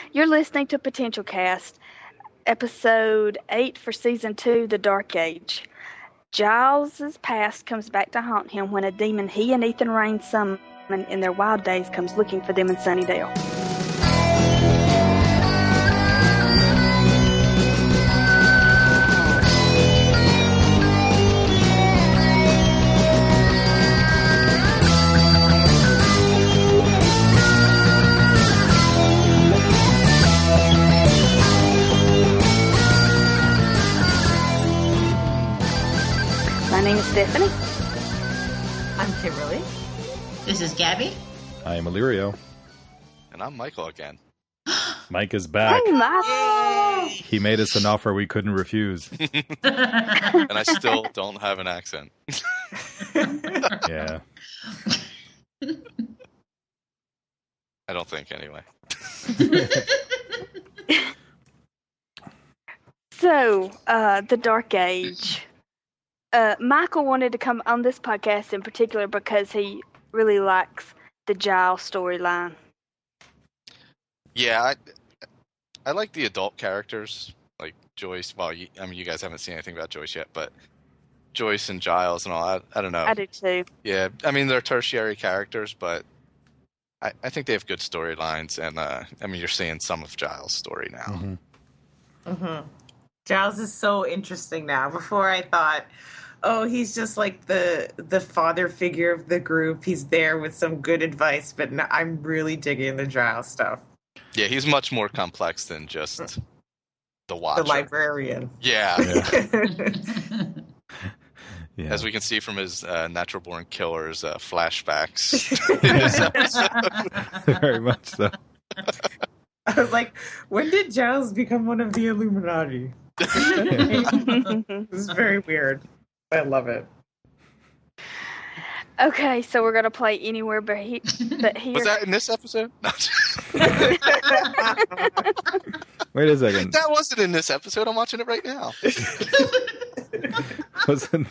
You're listening to Potential Cast, episode 8 for season 2, The Dark Age. Giles' past comes back to haunt him when a demon he and Ethan Rayne summon in their wild days comes looking for them in Sunnydale. My name is Stephanie. I'm Kimberly. This is Gabby. I am Illyrio. And I'm Michael again. Mike is back. Hey, Michael. He made us an offer we couldn't refuse. And I still don't have an accent. Yeah. I don't think, anyway. So, The Dark Age. Michael wanted to come on this podcast in particular because he really likes the Giles storyline. Yeah, I like the adult characters, like Joyce. Well, you guys haven't seen anything about Joyce yet, but Joyce and Giles and all, I don't know. I do too. Yeah, I mean, they're tertiary characters, but I think they have good storylines, and you're seeing some of Giles' story now. Mm-hmm. Mm-hmm. Giles is so interesting now. Before I thought, oh, he's just like the father figure of the group. He's there with some good advice, but no, I'm really digging the Giles stuff. Yeah, he's much more complex than just the Watcher. The librarian. Yeah. Yeah. As we can see from his Natural Born Killers flashbacks in this episode. Very much so. I was like, when did Giles become one of the Illuminati? This is very weird. I love it. Okay, so we're going to play Anywhere But Here. Was that in this episode? No. Wait a second. That wasn't in this episode. I'm watching it right now. Wasn't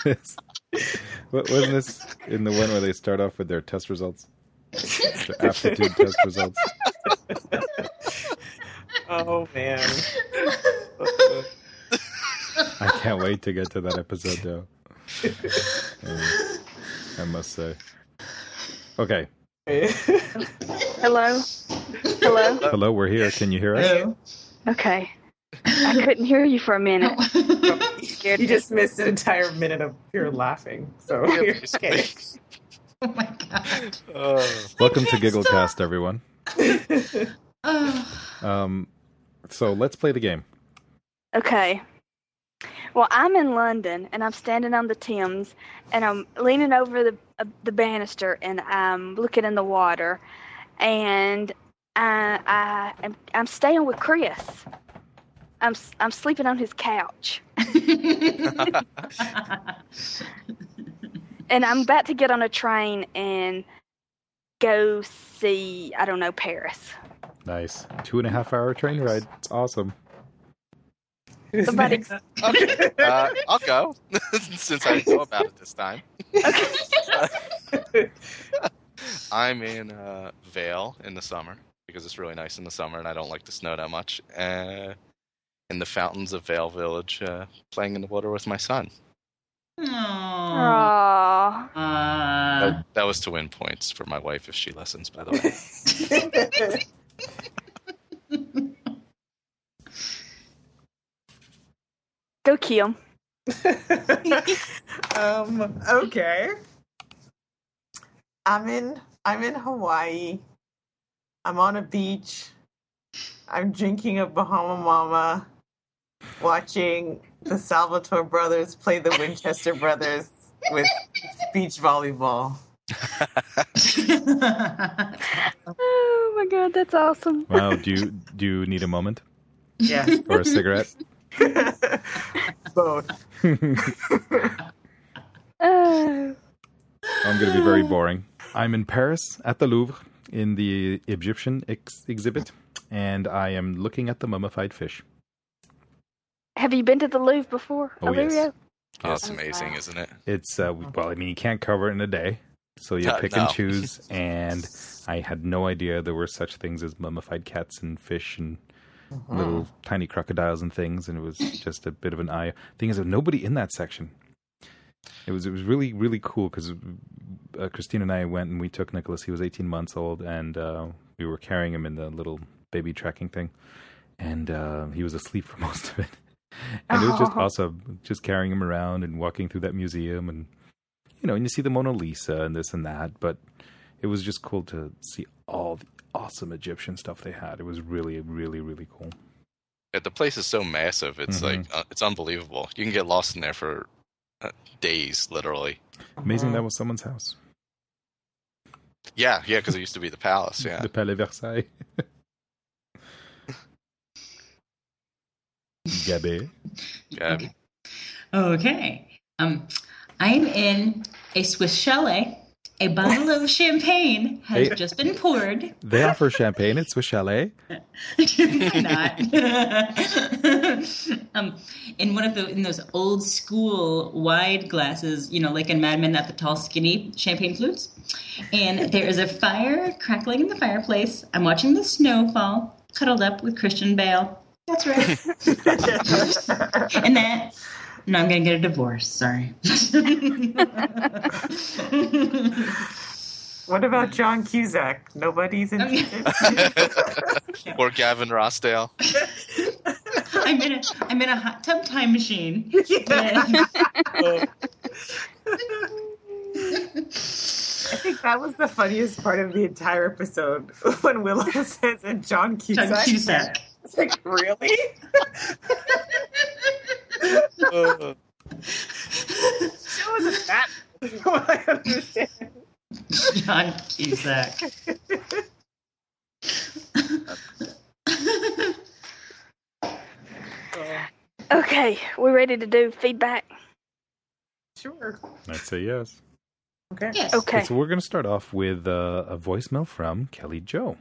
this in the one where they start off with their test results? The aptitude test results. Oh, man. I can't wait to get to that episode, though. I must say. Okay. Hello? Hello? Hello, we're here. Can you hear us? Hello. Okay. I couldn't hear you for a minute. Scared You me. just missed an entire minute of pure laughing. So Yeah, you're basically. okay. Oh my god. Welcome to Gigglecast, everyone. Oh. So let's play the game. Okay. Well, I'm in London, and I'm standing on the Thames, and I'm leaning over the banister, and I'm looking in the water, and I'm staying with Chris. I'm sleeping on his couch, and I'm about to get on a train and go see, I don't know, Paris. Nice. 2.5-hour train ride. It's awesome. Somebody- Okay, I'll go since I know about it this time. I'm in Vale in the summer because it's really nice in the summer and I don't like the snow that much. In the fountains of Vale Village, playing in the water with my son. Aww. That was to win points for my wife if she listens, by the way. Go, Kim. Okay. I'm in Hawaii. I'm on a beach. I'm drinking a Bahama Mama, watching the Salvatore brothers play the Winchester brothers with beach volleyball. Oh my god, that's awesome. Wow. Do you need a moment Yeah. or a cigarette? Both. Oh. I'm going to be very boring. I'm in Paris at the Louvre in the Egyptian exhibit, and I am looking at the mummified fish. Have you been to the Louvre before, Oh, yes. Illyrio? Oh, it's amazing, isn't it? It's, well, I mean, you can't cover it in a day. So you pick and No. choose, and I had no idea there were such things as mummified cats and fish and little tiny crocodiles and things, and it was just a bit of an eye. Thing is, there was nobody in that section. It was really, really cool because Christine and I went and we took Nicholas. He was 18 months old, and we were carrying him in the little baby tracking thing, and he was asleep for most of it. And it was just awesome, just carrying him around and walking through that museum, and and you see the Mona Lisa and this and that, but it was just cool to see all the awesome Egyptian stuff they had. It was really, really, really cool. Yeah, the place is so massive. It's like it's unbelievable. You can get lost in there for days, literally. Amazing that was someone's house. Yeah, because it used to be the palace. Yeah. The Palais Versailles. Gabby. Yeah. Okay. I'm in a Swiss chalet. A bottle of champagne has just been poured. They offer champagne at Swiss Chalet. Not. In those old school wide glasses, like in Mad Men, not the tall, skinny champagne flutes. And there is a fire crackling in the fireplace. I'm watching the snow fall, cuddled up with Christian Bale. That's right. And that. No, I'm going to get a divorce. Sorry. What about John Cusack? Nobody's interested. Or Gavin Rossdale. I'm in a hot tub time machine. I think that was the funniest part of the entire episode when Willow says, and John Cusack. John Cusack. It's like, really? She wasn't that. What I understand. John Cusack. Okay, we ready to do feedback? Sure. I'd say yes. Okay. Yes. Okay. So we're going to start off with a voicemail from Kelly Jo.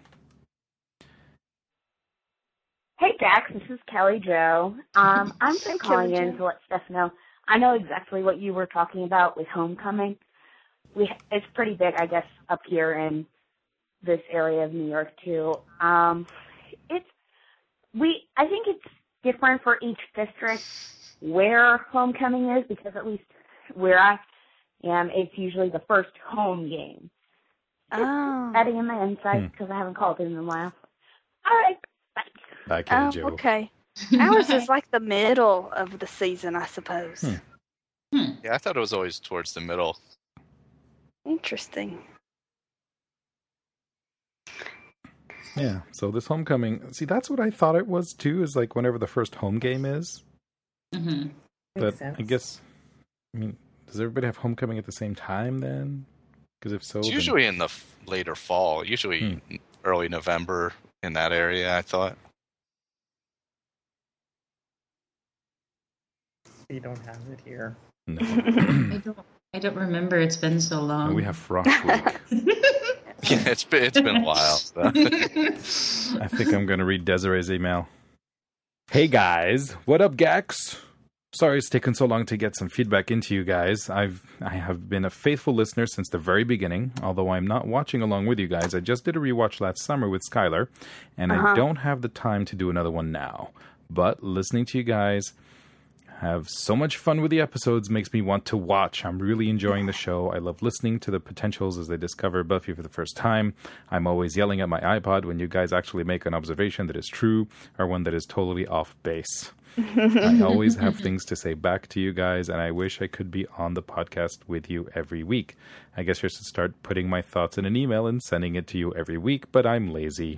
Hey, Dax, this is Kelly Jo. I'm just calling Kelly in Jo. to let Steph know. I know exactly what you were talking about with homecoming. It's pretty big, I guess, up here in this area of New York, too. I think it's different for each district where homecoming is, because at least where I am, it's usually the first home game. Oh. Adding in my insight, because I haven't called in a while. All right, bye. Bye, Kelly Oh, Jo. okay. Ours is like the middle of the season, I suppose. Yeah, I thought it was always towards the middle. Interesting. Yeah, so this homecoming, see, that's what I thought it was too, is like whenever the first home game is. Mm-hmm. But Makes sense. I guess, does everybody have homecoming at the same time then? Because if so, It's then- usually in the later fall, usually early November in that area, I thought. You don't have it here. no. I don't remember. It's been so long. We have Frost Week. Yeah, it's been a while. So. I think I'm going to read Desiree's email. Hey guys, what up, Gax? Sorry it's taken so long to get some feedback into you guys. I have been a faithful listener since the very beginning, although I'm not watching along with you guys. I just did a rewatch last summer with Skylar, and I don't have the time to do another one now. But listening to you guys have so much fun with the episodes makes me want to watch. I'm really enjoying the show. I love listening to the potentials as they discover Buffy for the first time. I'm always yelling at my iPod when you guys actually make an observation that is true or one that is totally off base. I always have things to say back to you guys, and I wish I could be on the podcast with you every week. I guess I should start putting my thoughts in an email and sending it to you every week, but I'm lazy.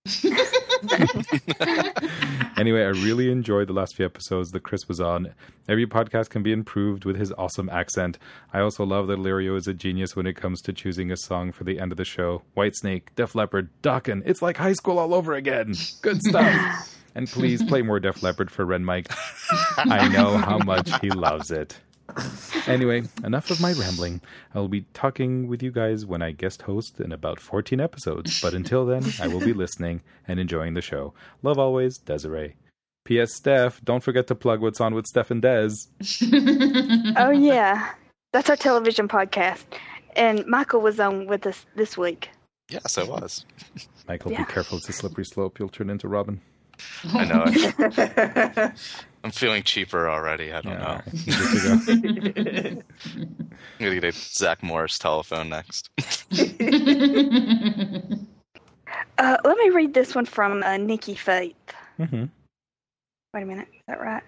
Anyway, I really enjoyed the last few episodes that Chris was on. Every podcast can be improved with his awesome accent. I also love that Lirio is a genius when it comes to choosing a song for the end of the show. Whitesnake, Def Leppard, Dokken. It's like high school all over again. Good stuff. And please play more Def Leppard for Ren Mike. I know how much he loves it. Anyway, enough of my rambling. I'll be talking with you guys when I guest host in about 14 episodes. But until then, I will be listening and enjoying the show. Love always, Desiree. P.S. Steph, don't forget to plug what's on with Steph and Des. Oh, yeah. That's our television podcast. And Michael was on with us this week. Yes, I was. Michael, Yeah. be careful. It's a slippery slope. You'll turn into Robin. I know it. I'm feeling cheaper already. I don't know. All right. Good to go. I'm going to get a Zach Morris telephone next. Let me read this one from Nikki Faith. Mm-hmm. Wait a minute. Is that right?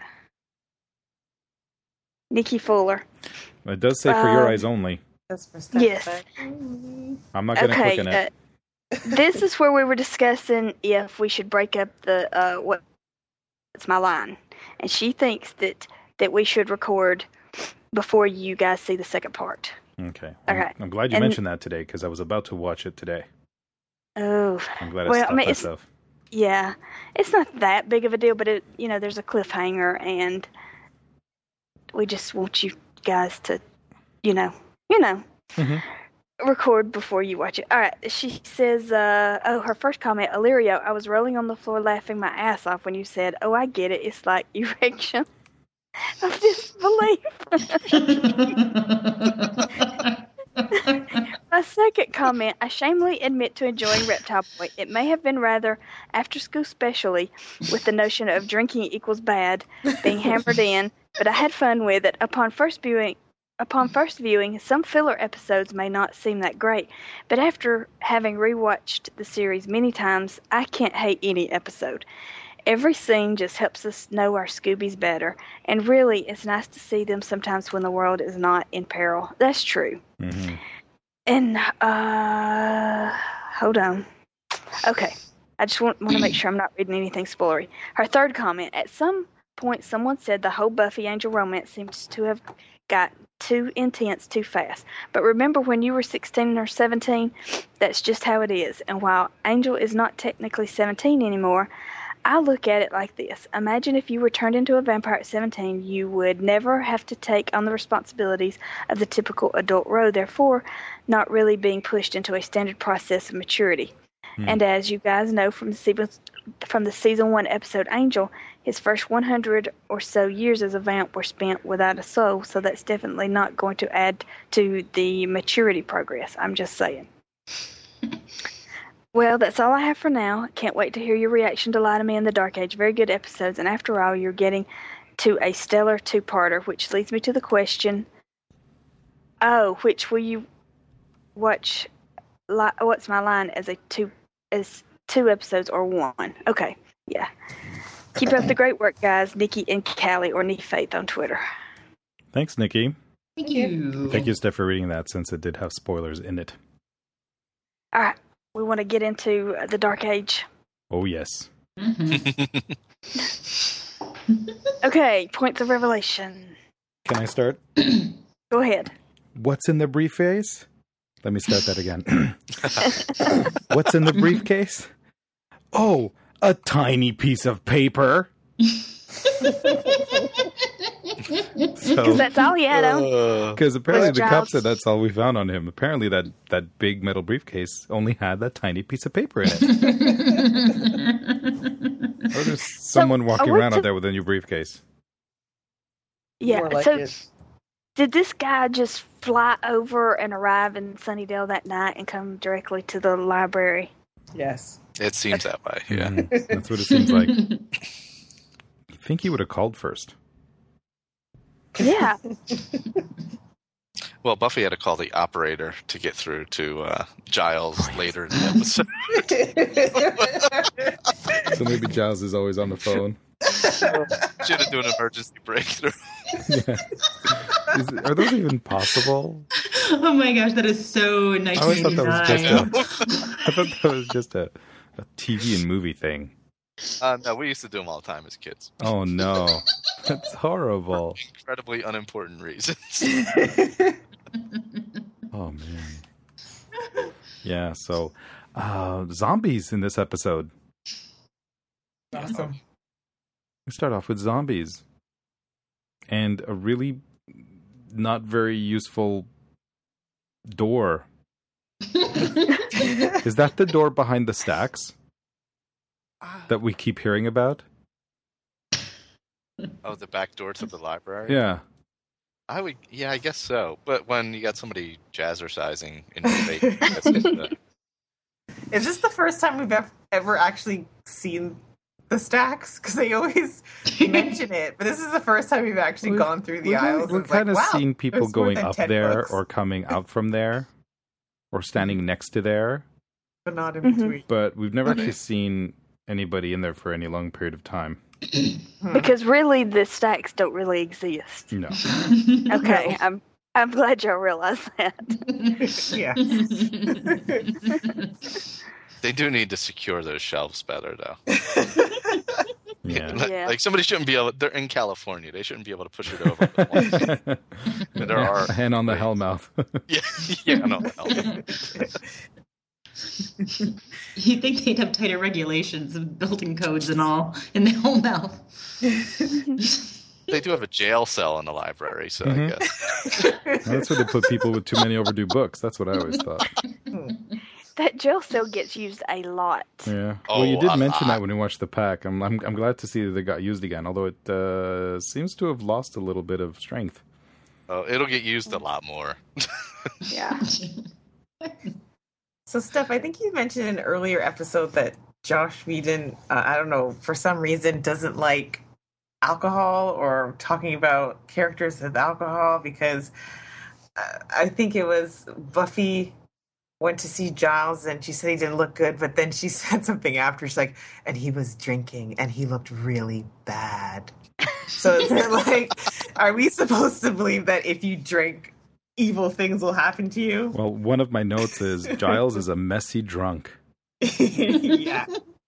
Nikki Fuller. It does say for your eyes only. Just for step Yes. back. I'm not going to click on it. This is where we were discussing if we should break up the what's my line, and she thinks that we should record before you guys see the second part. Okay. Okay. I'm glad you And- mentioned that today because I was about to watch it today. Oh, I'm glad I Well, I stopped mean, it's- myself. yeah, it's not that big of a deal, but there's a cliffhanger, and we just want you guys to, Mhm. record before you watch it. All right, she says, her first comment, Illyrio, I was rolling on the floor laughing my ass off when you said, oh, I get it, it's like erection of disbelief. My second comment, I shamefully admit to enjoying Reptile Boy. It may have been rather after school specially with the notion of drinking equals bad being hammered in, but I had fun with it. Upon first viewing, some filler episodes may not seem that great, but after having rewatched the series many times, I can't hate any episode. Every scene just helps us know our Scoobies better, and really, it's nice to see them sometimes when the world is not in peril. That's true. Mm-hmm. And, hold on. Okay. I just want to make sure I'm not reading anything spoilery. Her third comment, at some point someone said the whole Buffy Angel romance seems to have got too intense too fast. But remember when you were 16 or 17? That's just how it is. And while Angel is not technically 17 anymore, I look at it like this. Imagine if you were turned into a vampire at 17, you would never have to take on the responsibilities of the typical adult role, therefore not really being pushed into a standard process of maturity. And as you guys know from the season 1 episode Angel, his first 100 or so years as a vamp were spent without a soul, so that's definitely not going to add to the maturity progress. I'm just saying. Well, that's all I have for now. Can't wait to hear your reaction to Lie to Me in the Dark Age. Very good episodes, and after all, you're getting to a stellar two-parter, which leads me to the question, which will you watch What's My Line as two episodes or one? Okay, yeah. Keep up the great work, guys. Nikki and Callie, or Nikki Faith on Twitter. Thanks, Nikki. Thank you. Thank you, Steph, for reading that since it did have spoilers in it. All right, we want to get into the Dark Age. Oh, yes. Mhm. Okay, points of revelation. Can I start? Go ahead. What's in the briefcase? Let me start that again. What's in the briefcase? Oh, a tiny piece of paper. Because that's all he had on. Because apparently Was the cop Giles- said that's all we found on him. Apparently that big metal briefcase only had that tiny piece of paper in it. Or there's someone walking around out there with a new briefcase. Yeah, More like so it. did this guy just fly over and arrive in Sunnydale that night and come directly to the library? Yes. It seems that way, yeah. Mhm. That's what it seems like. I think he would have called first. Yeah. Well, Buffy had to call the operator to get through to Giles later in the episode. So maybe Giles is always on the phone. Should have done an emergency breakthrough. Yeah. Are those even possible? Oh my gosh, that is so I always thought that 1989. was I thought that was just a TV and movie thing. No, we used to do them all the time as kids. Oh no, that's horrible. Incredibly unimportant reasons. Oh man. Yeah. So, zombies in this episode. Awesome. We start off with zombies, and a really not very useful door. Is that the door behind the stacks that we keep hearing about? Oh, the back door to the library? Yeah. I guess so. But when you got somebody jazzercising in your face, that's it. Is this the first time we've ever actually seen the stacks? Because they always mention it, but this is the first time we've actually gone through the aisles. We've kind of seen people going up there or coming out from there or standing next to there. But not in between. But we've never actually seen anybody in there for any long period of time. Because really, the stacks don't really exist. No. Okay, I'm glad y'all realize that. Yeah. They do need to secure those shelves better, though. Yeah. Like somebody shouldn't be able. They're in California. They shouldn't be able to push it over. There are hand on the hellmouth. yeah, on the hellmouth. You'd think they'd have tighter regulations of building codes and all in their whole mouth. They do have a jail cell in the library, so I guess. That's where they put people with too many overdue books. That's what I always thought. That jail cell gets used a lot. Yeah. Well, you did mention that when we watched the pack. I'm glad to see that they got used again, although it seems to have lost a little bit of strength. Oh, it'll get used a lot more. Yeah. So, Steph, I think you mentioned in an earlier episode that Joss Whedon, I don't know, for some reason doesn't like alcohol or talking about characters with alcohol, because I think it was Buffy went to see Giles and she said he didn't look good, but then she said something after. She's like, and he was drinking and he looked really bad. So is it like, are we supposed to believe that if you drink, evil things will happen to you? Well, one of my notes is Giles is a messy drunk. Yeah.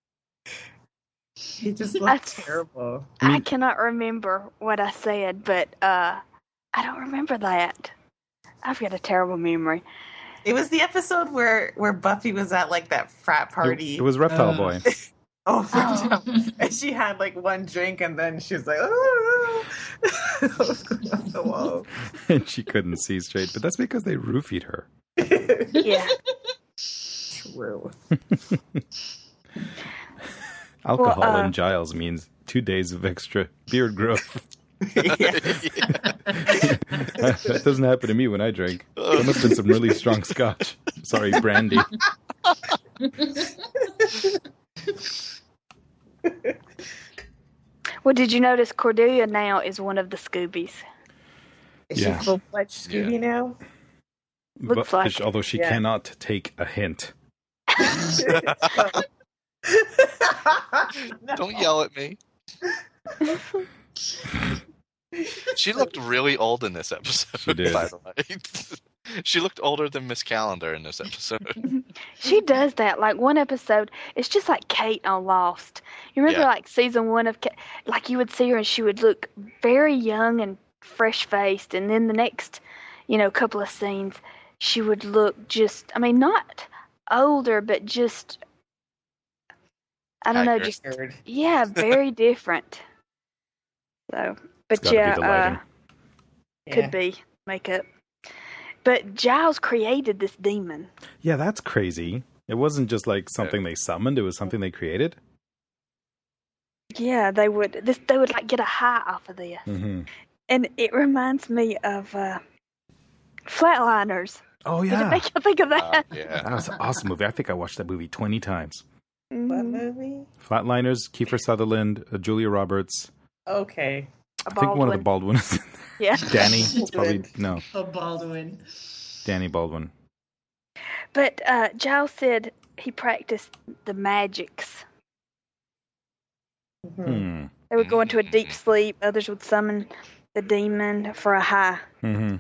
He just looked terrible. I cannot remember what I said, but I don't remember that. I've got a terrible memory. It was the episode where Buffy was at like that frat party. It was Reptile Boy. And she had like one drink and then she was like, oh. Whoa. And she couldn't see straight, but that's because they roofied her. Yeah. True. Alcohol in Giles means 2 days of extra beard growth. That doesn't happen to me when I drink. There must have been some really strong scotch. Sorry, brandy. Well, did you notice Cordelia now is one of the Scoobies? Is she full-fledged Scooby now? Looks like. Although she cannot take a hint. Don't yell at me. She looked really old in this episode. She did. By the way. She looked older than Miss Calendar in this episode. She does that. Like one episode, it's just like Kate on Lost. You remember like season 1 of Kate? Like you would see her and she would look very young and fresh-faced. And then the next, couple of scenes, she would look just, not older, but just, I don't know, just, very different. So, but could be makeup. But Giles created this demon. Yeah, that's crazy. It wasn't just like something they summoned; it was something they created. Yeah, they would like get a high off of this, and it reminds me of Flatliners. Oh yeah, did it make you think of that? Yeah, that was an awesome movie. I think I watched that movie 20 times. What movie? Flatliners, Kiefer Sutherland, Julia Roberts. Okay. I think one of the Baldwins. Yeah. Danny. It's probably no. A Baldwin. Danny Baldwin. But Giles said he practiced the magics. Mm-hmm. They would go into a deep sleep. Others would summon the demon for a high. Mm-hmm.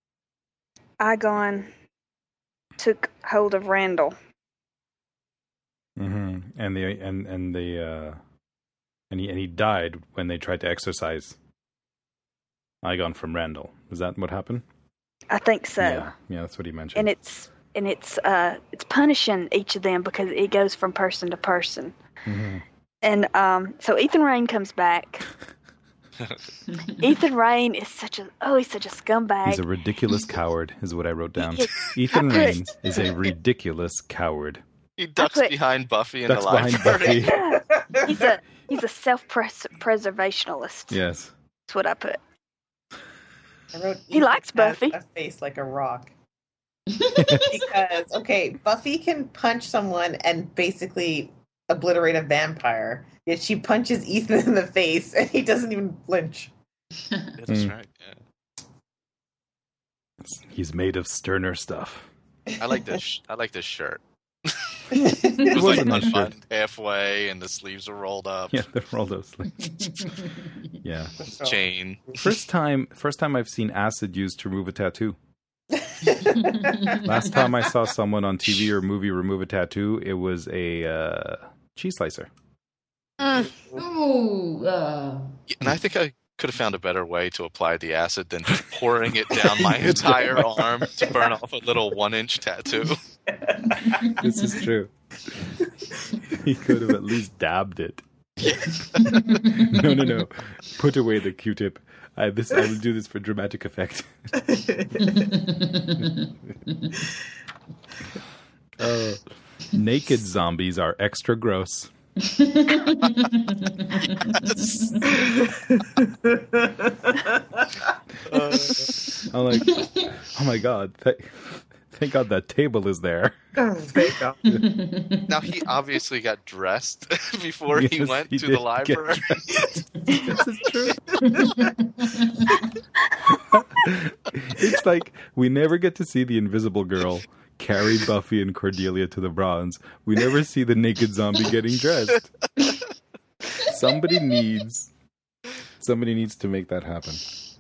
Igon took hold of Randall. Mm-hmm. And he died when they tried to exorcise Igon from Randall. Is that what happened? I think so. Yeah, that's what he mentioned. And it's punishing each of them because it goes from person to person. Mm-hmm. And so Ethan Rayne comes back. Ethan Rayne is such a scumbag. He's a ridiculous coward, is what I wrote down. Ethan Rayne is a ridiculous coward. He ducks behind Buffy in the library. Buffy. Yeah. He's a self-preservationalist. Yes. That's what I put. I wrote He likes Ethan has Buffy. a face like a rock. Because, okay, Buffy can punch someone and basically obliterate a vampire, yet she punches Ethan in the face and he doesn't even flinch. That's right. Yeah. He's made of sterner stuff. I like this. I like this shirt. It It was wasn't like a shirt. unbuttoned halfway, and the sleeves are rolled up. Yeah, the Roldo sleeves. Yeah. Chain. First time I've seen acid used to remove a tattoo. Last time I saw someone on TV or movie remove a tattoo, it was a cheese slicer. Ooh, And I think I could have found a better way to apply the acid than just pouring it down my entire arm to burn off a little 1-inch tattoo. This is true. He could have at least dabbed it. No. Put away the Q-tip. I will do this for dramatic effect. Naked zombies are extra gross. I'm like, oh my god! Thank God that table is there. Thank God. Now, he obviously got dressed before he Yes, went he to did the library. This is true. It's like we never get to see the Invisible Girl carry Buffy and Cordelia to the bronze. We never see the naked zombie getting dressed. Somebody needs to make that happen.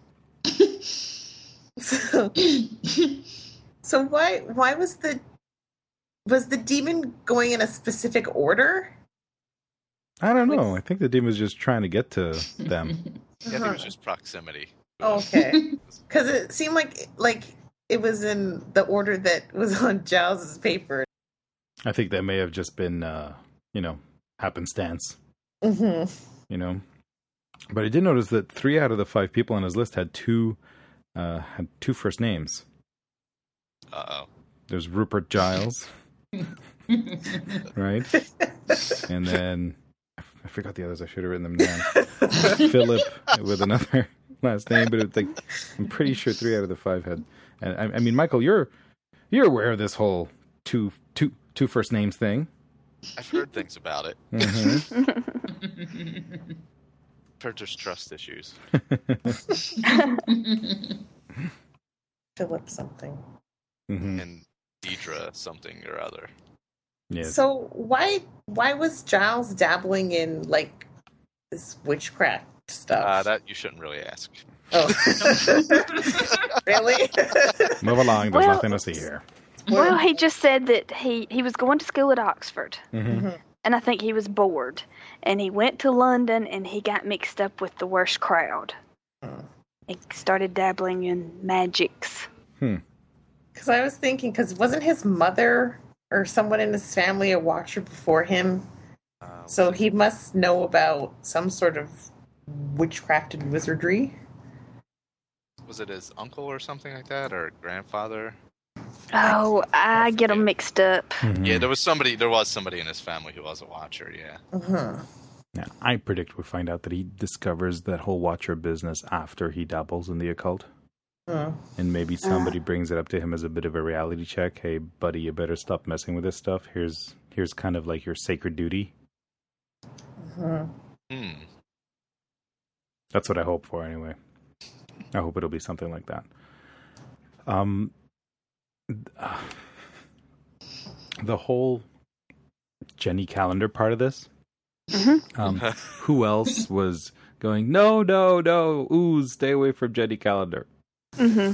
So why was the demon going in a specific order? I don't know. I think the demon was just trying to get to them. Yeah, I think it was just proximity. Oh, okay. Because it seemed like it was in the order that was on Giles's paper. I think that may have just been, happenstance. Mm-hmm. But I did notice that 3 out of the 5 people on his list had two first names. Uh-oh. There's Rupert Giles, right? And then I forgot the others. I should have written them down. Philip with another last name, but it's like I'm pretty sure 3 out of the 5 had. And I mean, Michael, you're aware of this whole two first names thing. I've heard things about it. Mm-hmm. Heard there's trust issues. Philip something. Mm-hmm. And Deidre something or other. Yes. So why was Giles dabbling in like this witchcraft stuff? That you shouldn't really ask. Oh, really? Move along. There's Well- nothing to see here. Well, he just said that he was going to school at Oxford, Mm-hmm. and I think he was bored, and he went to London, and he got mixed up with the worst crowd. He started dabbling in magics. Because I was thinking, because wasn't his mother or someone in his family a watcher before him? So he must know about some sort of witchcraft and wizardry. Was it his uncle or something like that, or grandfather? Oh, I get them mixed up. Mm-hmm. Yeah, there was somebody in his family who was a watcher. Yeah. Uh-huh. Now, I predict we find out that he discovers that whole Watcher business after he dabbles in the occult. And maybe somebody brings it up to him as a bit of a reality check. Hey, buddy, you better stop messing with this stuff. Here's kind of like your sacred duty. That's what I hope for, anyway. I hope it'll be something like that. The whole Jenny Calendar part of this. Who else was going, no, ooze, stay away from Jenny Calendar? And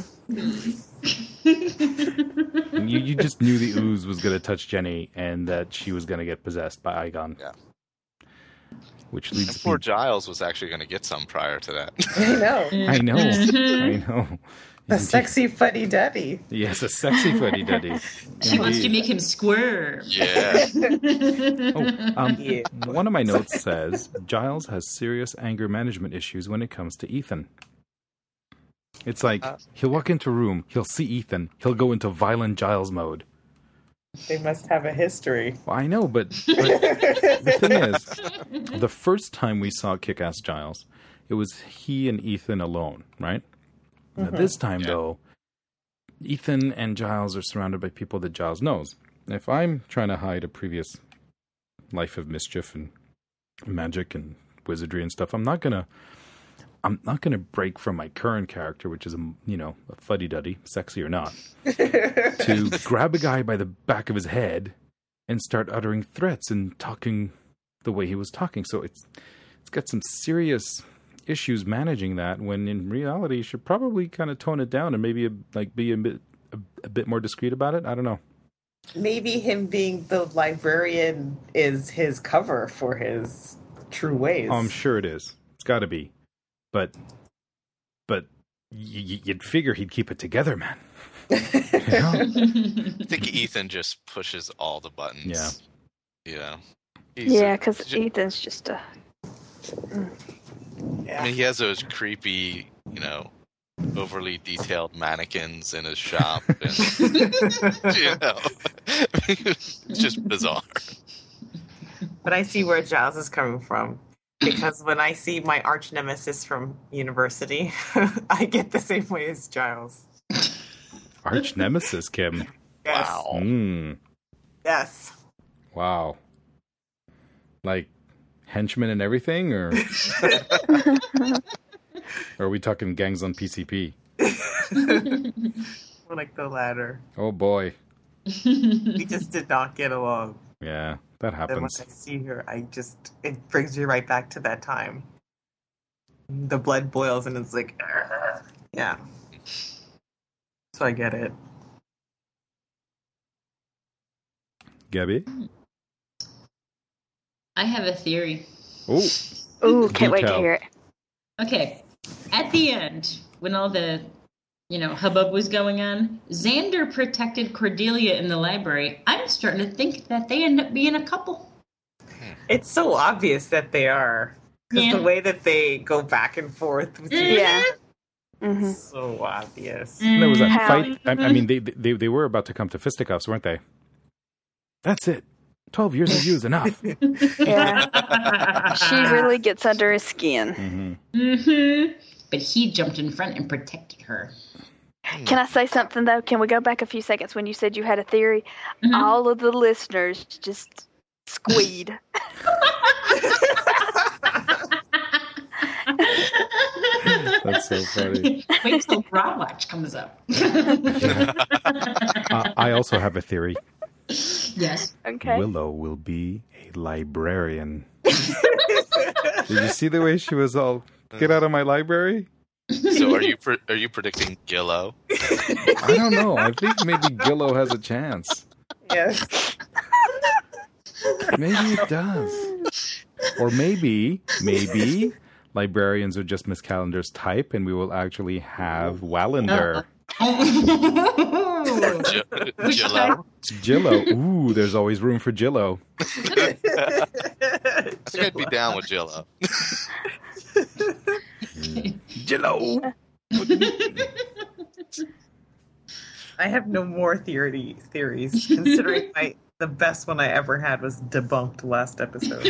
you just knew the ooze was going to touch Jenny and that she was going to get possessed by Igon. Yeah. Which leads And poor Giles was actually going to get some prior to that. I know. I know. A sexy fuddy-duddy. Yes, a sexy fuddy-duddy. She wants to Indeed. make him squirm. Yeah. Yeah. One of my notes says Giles has serious anger management issues when it comes to Ethan. It's like he'll walk into a room, he'll see Ethan, he'll go into violent Giles mode. They must have a history. Well, I know, but the thing is, the first time we saw Kick-Ass Giles, it was he and Ethan alone, right? Now, this time, though, Ethan and Giles are surrounded by people that Giles knows. If I'm trying to hide a previous life of mischief and magic and wizardry and stuff, I'm not gonna break from my current character, which is a fuddy-duddy, sexy or not, to grab a guy by the back of his head and start uttering threats and talking the way he was talking. So it's got some serious issues managing that, when in reality you should probably kind of tone it down and maybe be a bit more discreet about it. I don't know. Maybe him being the librarian is his cover for his true ways. I'm sure it is. It's got to be. But you'd figure he'd keep it together, man. I think Ethan just pushes all the buttons. Yeah. Because Ethan's just a... I mean, he has those creepy, overly detailed mannequins in his shop. And, it's just bizarre. But I see where Giles is coming from. Because when I see my arch nemesis from university, I get the same way as Giles. Arch nemesis, Kim. Yes. Wow. Yes. Wow. Like henchmen and everything, or are we talking gangs on PCP? More like the latter. Oh boy. We just did not get along. Yeah, that And when happens. I see her, it brings me right back to that time. The blood boils and it's like, yeah. So I get it. Gabby? I have a theory. Oh. Ooh, can't wait to tell. hear it. Okay, at the end, when all the, hubbub was going on, Xander protected Cordelia in the library. I'm starting to think that they end up being a couple. It's so obvious that they are. Because the way that they go back and forth with each Yeah. other, Mm-hmm. it's so obvious. There was that How- fight. I mean, they were about to come to fisticuffs, weren't they? That's it. 12 years of you is enough. Yeah. She really gets under his skin. Mm-hmm. Mm-hmm. But he jumped in front and protected her. Can I say something, though? Can we go back a few seconds when you said you had a theory? Mhm. All of the listeners just squeed. That's so funny. Wait till Broadwatch comes up. I also have a theory. Yes. Okay. Willow will be a librarian. Did you see the way she was all, get out of my library? So are you predicting Gillo? I don't know. I think maybe Gillo has a chance. Yes. Maybe it does. Or maybe librarians are just Miss Calendar's type and we will actually have Wallander. Gillo? Jillo. Ooh, there's always room for Jillo. I think I'd be down with Gillo. Jillo! I have no more theories, considering the best one I ever had was debunked last episode.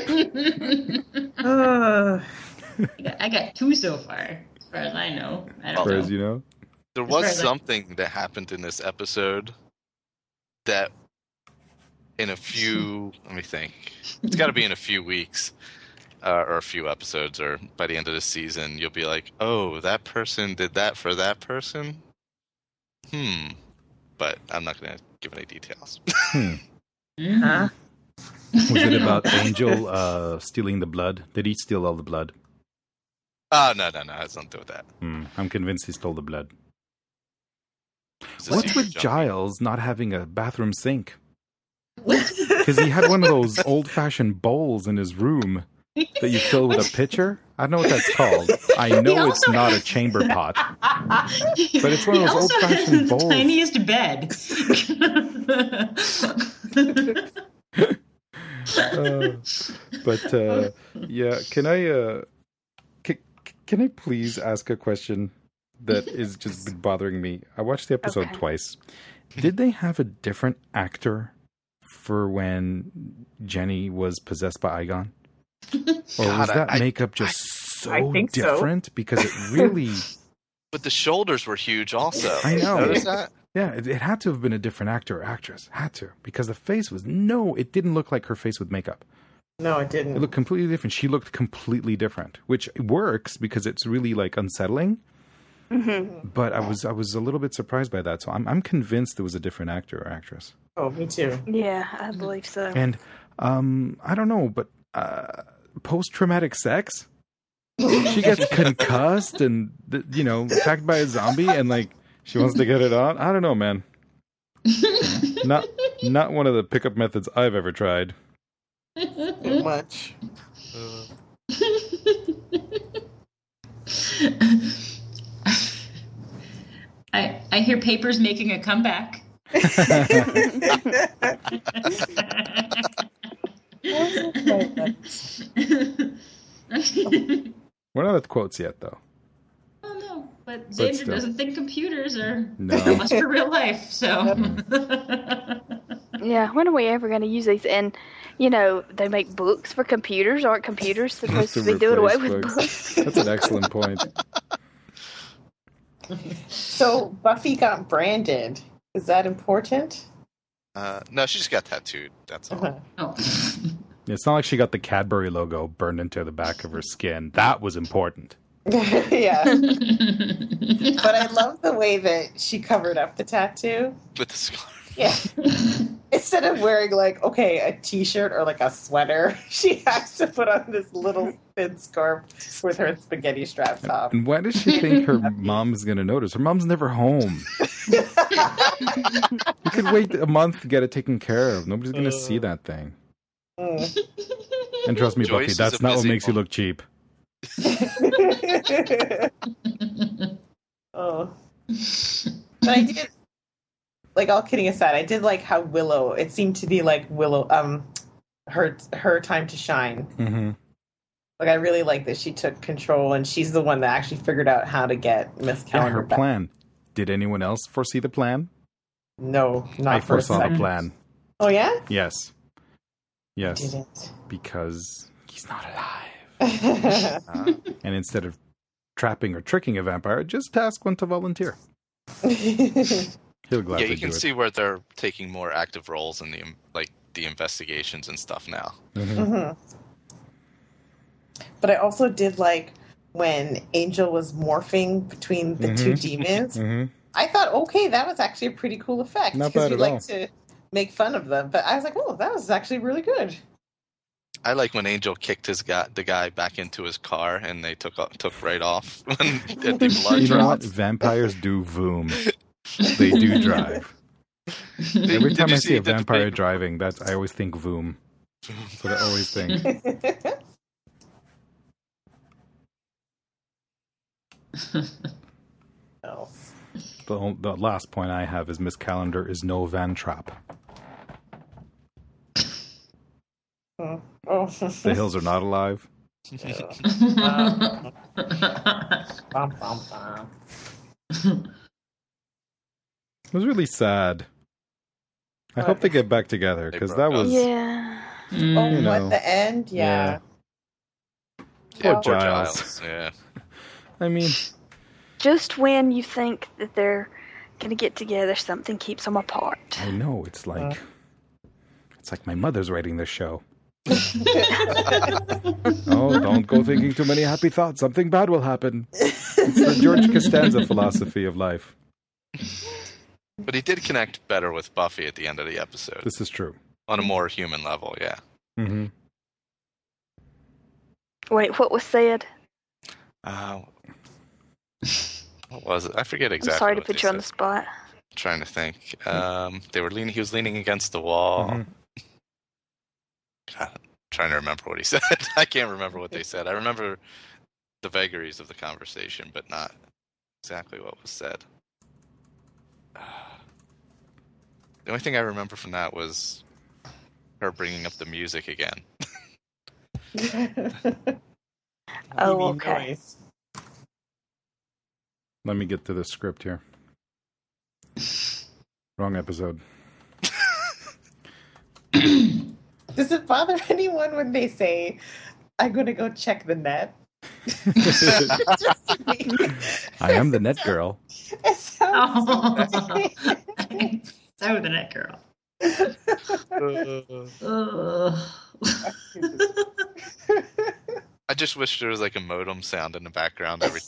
I got 2 so far, as far as I know. I don't Whereas, know. you know? There As far was as I- something that happened in this episode that in a few, let me think, it's got to be in a few weeks or a few episodes or by the end of the season, you'll be like, oh, that person did that for that person? But I'm not going to give any details. Mhm. Huh? Was it about Angel stealing the blood? Did he steal all the blood? Oh, no, it has nothing to do with that. I'm convinced he stole the blood. It's a What's secret with jump. Giles not having a bathroom sink? Because he had one of those old-fashioned bowls in his room that you fill with a pitcher. I don't know what that's called. I know He it's also- not a chamber pot. But it's one of He those also old-fashioned has the bowls. tiniest bed. Yeah, can I please ask a question that is just been bothering me? I watched the episode Okay. twice. Did they have a different actor for when Jenny was possessed by Igon? Or was God, that I- makeup just I so think so. different? Because it really... But the shoulders were huge also. I know. Notice that? Yeah, it had to have been a different actor or actress. Had to. Because the face was... No, it didn't look like her face with makeup. No, it didn't. It looked completely different. She looked completely different, which works because it's really like unsettling. Mm-hmm. But I was a little bit surprised by that. So I'm convinced it was a different actor or actress. Oh, me too. Yeah, I believe so. And I don't know, but post-traumatic sex? She gets concussed and, attacked by a zombie and, like, she wants to get it on? I don't know, man. Not one of the pickup methods I've ever tried. Too much. I hear Paper's making a comeback. We're not at quotes yet, though. Oh no, but Xander still. doesn't think computers are No. much for real life. So Yeah, when are we ever going to use these? And, they make books for computers. Aren't computers supposed to be doing away with books? That's an excellent point. So Buffy got branded. Is that important? No, she just got tattooed. That's all. oh. It's not like she got the Cadbury logo burned into the back of her skin. That was important. Yeah. But I love the way that she covered up the tattoo. With the scarf. Yeah. Instead of wearing a t-shirt or like a sweater, she has to put on this little thin scarf with her spaghetti straps off. And why does she think her mom is going to notice? Her mom's never home. You could wait a month to get it taken care of. Nobody's going to see that thing. And trust me, Joyce Buffy, is that's a not what busy makes you mom. look cheap. Oh. But I did, all kidding aside, I did like how Willow, it seemed to be like Willow, her time to shine. Mm-hmm. I really like that she took control and she's the one that actually figured out how to get Miss Yeah, Calendar her back. plan. Did anyone else foresee the plan? No, not I for a foresaw the second. plan. Oh, yeah? Yes. Yes. Didn't. Because he's not alive. And instead of trapping or tricking a vampire, just task one to volunteer. He'll gladly Yeah, you do can it. see where they're taking more active roles in the investigations and stuff now. Mhm. Mhm. But I also did like when Angel was morphing between the two demons. Mhm. I thought, okay, that was actually a pretty cool effect. Not because bad we at all. like to make fun of them. But I was like, oh, that was actually really good. I like when Angel kicked the guy back into his car and they took right off when the blood You know what? dropped. Vampires do voom. They do drive. Every Did time you I see a the vampire debate- driving, I always think voom. That's what I always think. Oh. The last point I have is Miss Calendar is no Van Trapp. Oh. The hills are not alive. Bum, bum, bum. It was really sad. I hope they get back together They because broke that up. was Yeah. Oh, You know. at the end? Yeah. Yeah, Poor poor Giles. Giles. Yeah. I mean, Just when you think that they're going to get together, something keeps them apart. I know it's like my mother's writing this show. Oh, don't go thinking too many happy thoughts. Something bad will happen. It's the George Costanza philosophy of life. But he did connect better with Buffy at the end of the episode. This is true. On a more human level, yeah. Mm-hmm. Wait, what was said? What was it? I forget I'm exactly. sorry to what put they you on the said. spot. Trying to think. He was leaning against the wall. Mhm. God, I'm trying to remember what he said. I can't remember what they said. I remember the vagaries of the conversation, but not exactly what was said. The only thing I remember from that was her bringing up the music again. Oh, You mean okay. noise. Let me get to the script here. Wrong episode. Does it bother anyone when they say, I'm going to go check the net? It's just me. I am the net girl. It sounds Oh. So the net girl. Ugh. I just wish there was like a modem sound in the background every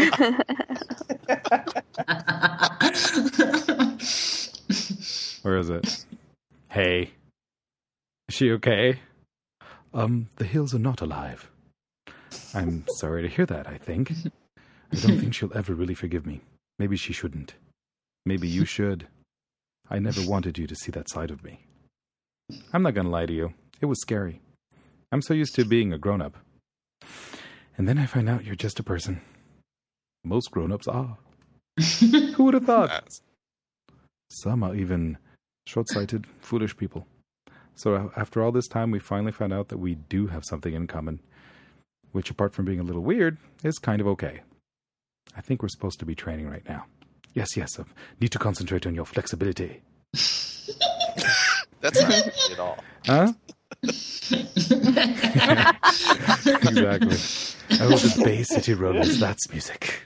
Where is it? Hey. Is she okay? The hills are not alive. I'm sorry to hear that, I think. I don't think she'll ever really forgive me. Maybe she shouldn't. Maybe you should. I never wanted you to see that side of me. I'm not gonna lie to you. It was scary. I'm so used to being a grown-up. And then I find out you're just a person. Most grown-ups are. Who would have thought? Some are even short-sighted, foolish people. So after all this time, we finally found out that we do have something in common, which, apart from being a little weird, is kind of okay. I think we're supposed to be training right now. Yes, need to concentrate on your flexibility. That's not me at all. Huh? Exactly. Oh, the Bay City Rollers, that's music.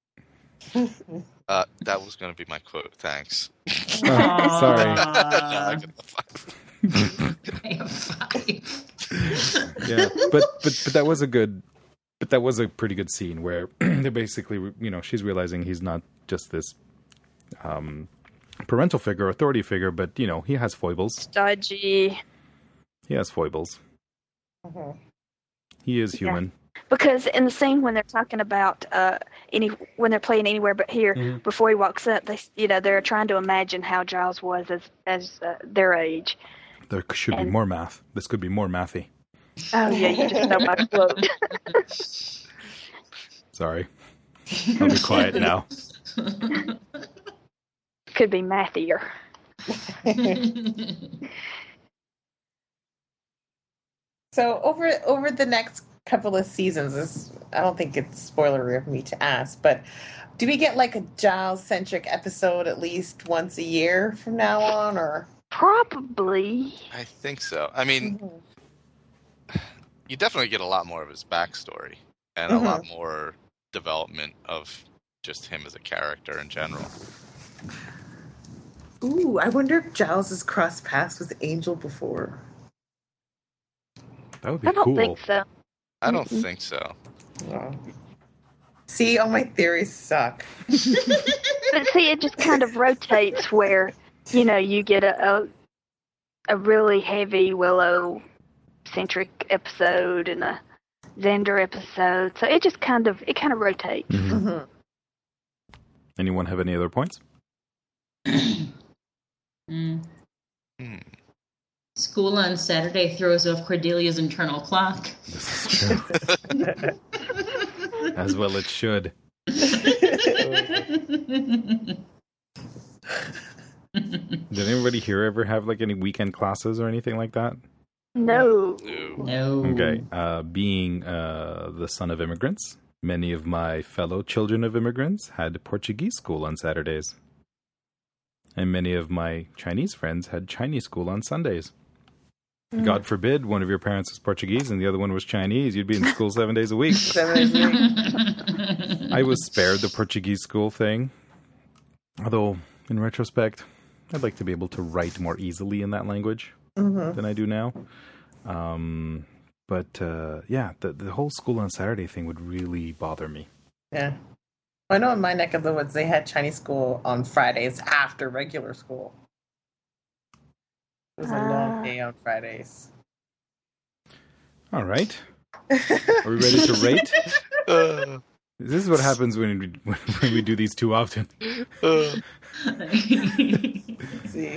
That was going to be my quote. Thanks. Oh, sorry. No, I got the five. I have 5. Yeah, but that was a good, but that was a pretty good scene where they basically, she's realizing he's not just this parental figure, authority figure, but he has foibles. Stodgy. He has foibles. Mhm. He is human. Because in the scene when they're talking about when they're playing Anywhere But Here, Mhm. before he walks up, they're trying to imagine how Giles was as their age. There should be more math. This could be more mathy. Oh yeah, you just know my quote. Sorry. I'll be quiet now. Could be mathier. So over the next couple of seasons, I don't think it's spoilery of me to ask, but do we get like a Giles-centric episode at least once a year from now on, or? Probably. I think so. I mean, you definitely get a lot more of his backstory and a lot more development of just him as a character in general. Ooh, I wonder if Giles has crossed paths with Angel before. That would be I don't cool. think so. I don't think so. Oh. See, all my theories suck. But see, it just kind of rotates where, you get a really heavy Willow-centric episode and a Xander episode. So it just kind of rotates. Mhm. Mhm. Anyone have any other points? Mm. Hmm. School on Saturday throws off Cordelia's internal clock. This is true. As well it should. Did anybody here ever have like any weekend classes or anything like that? No. Ooh. No. Okay. Being the son of immigrants, many of my fellow children of immigrants had Portuguese school on Saturdays. And many of my Chinese friends had Chinese school on Sundays. God forbid one of your parents was Portuguese and the other one was Chinese. You'd be in school 7 days a week. 7 days a week. I was spared the Portuguese school thing. Although, in retrospect, I'd like to be able to write more easily in that language than I do now. But the whole school on Saturday thing would really bother me. Yeah. I know in my neck of the woods they had Chinese school on Fridays after regular school. It was a long day on Fridays. All right. Are we ready to rate? This is what happens when we do these too often. Let's see.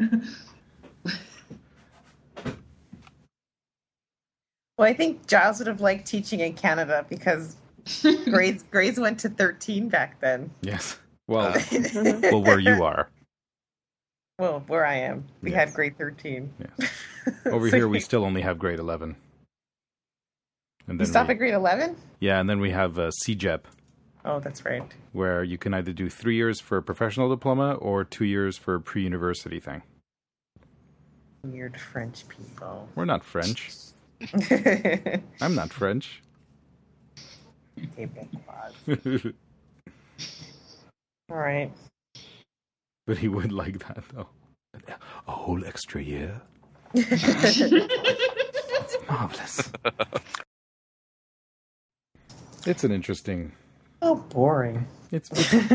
Well, I think Giles would have liked teaching in Canada because grades went to 13 back then. Yes. Well, where you are. Well, where I am, we had grade 13. Yes. Over here, we still only have grade 11. And You stop at grade 11? Yeah, and then we have CJEP, Oh, that's right. where you can either do 3 years for a professional diploma or 2 years for a pre-university thing. Weird French people. We're not French. I'm not French. tablecloths. All right. But he would like that, though. A whole extra year? It's marvelous. It's an interesting... Oh, boring. It's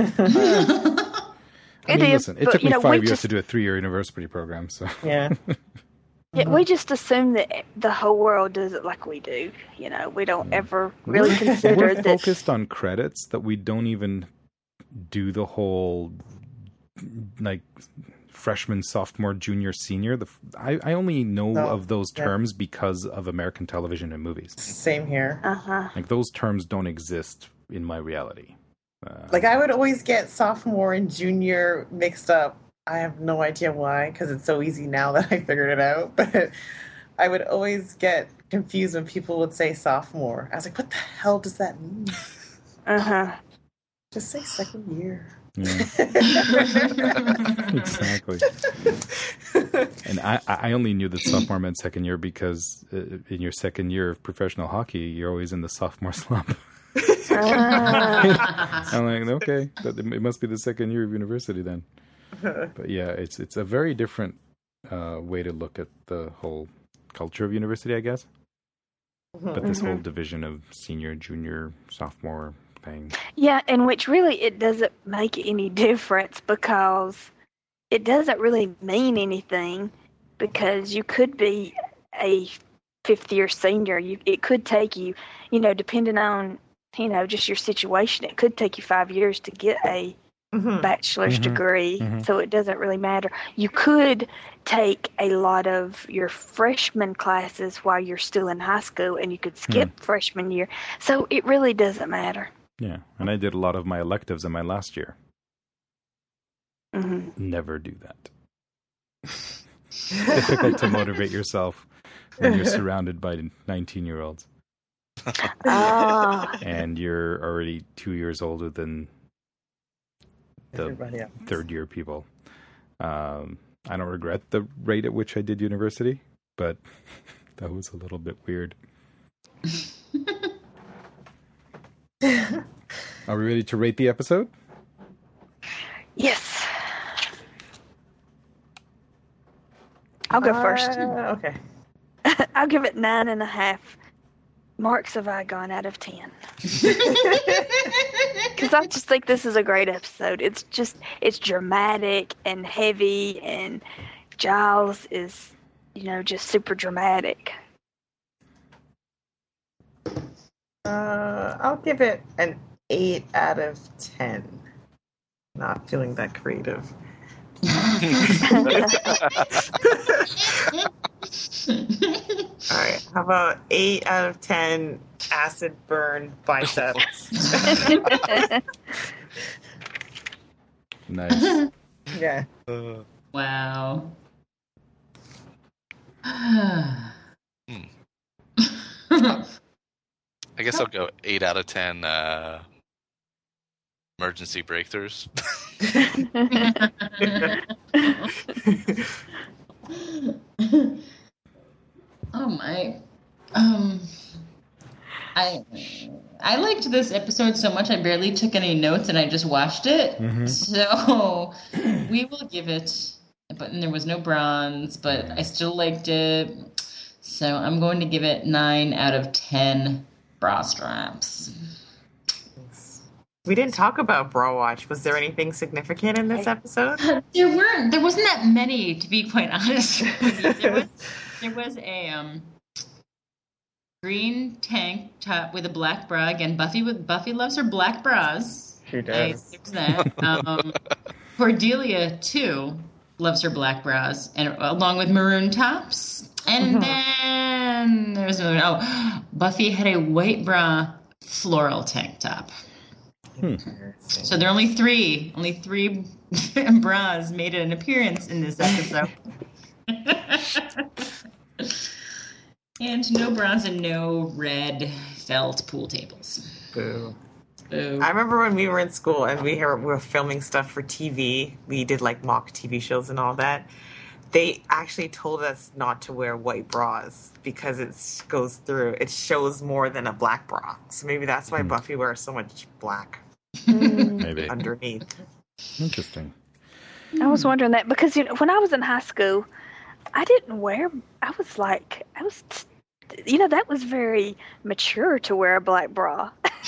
It is, listen, it but, took me you know, 5 we years just- to do a 3-year university program, so... Yeah. Yeah, we just assume that the whole world does it like we do. You know, we don't ever really consider We're that. focused on credits that we don't even do the whole, like, freshman, sophomore, junior, senior. I only know of those terms because of American television and movies. Same here. Like, those terms don't exist in my reality. Like, I would always get sophomore and junior mixed up. I have no idea why, because it's so easy now that I figured it out. But I would always get confused when people would say sophomore. I was like, what the hell does that mean? Just say second year. Yeah. Exactly. And I only knew that sophomore meant second year because in your second year of professional hockey, you're always in the sophomore slump. I'm like, okay, it must be the second year of university then. But yeah, it's a very different way to look at the whole culture of university, I guess. But this whole division of senior, junior, sophomore thing. Yeah, in which really it doesn't make any difference because it doesn't really mean anything because you could be a fifth-year senior. It could take you, depending on, just your situation, it could take you 5 years to get a bachelor's degree, so it doesn't really matter. You could take a lot of your freshman classes while you're still in high school, and you could skip freshman year. So it really doesn't matter. Yeah, and I did a lot of my electives in my last year. Never do that. Difficult to motivate yourself when you're surrounded by 19-year-olds. And you're already 2 years older than the third-year people. I don't regret the rate at which I did university, but that was a little bit weird. Are we ready to rate the episode? Yes. I'll go first. Okay. I'll give it 9.5 marks of Igon out of 10. Because I just think this is a great episode. It's dramatic and heavy, and Giles is, just super dramatic. I'll give it an 8 out of 10. Not feeling that creative. All right, how about 8 out of 10 acid burn biceps? Nice. Yeah. Wow. I guess I'll go 8 out of 10 emergency breakthroughs. Oh my. I liked this episode so much I barely took any notes and I just watched it. So we will give it, but there was no bronze, but I still liked it. So I'm going to give it 9 out of 10 bra straps. We didn't talk about Bra Watch. Was there anything significant in this episode? There wasn't that many, to be quite honest. There was a green tank top with a black bra. Again, Buffy loves her black bras. She does. There's that. Cordelia too loves her black bras, and along with maroon tops. And then there's Buffy had a white bra, floral tank top. So there are only three bras made an appearance in this episode. And no bras and no red felt pool tables. Boo. Boo. I remember when we were in school and we were filming stuff for TV. We did like mock TV shows and all that. they actually told us not to wear white bras because it goes through. It shows more than a black bra. So maybe that's why Buffy wears so much black Maybe. underneath. Interesting. I was wondering that because when I was in high school, I didn't wear. That was very mature to wear a black bra.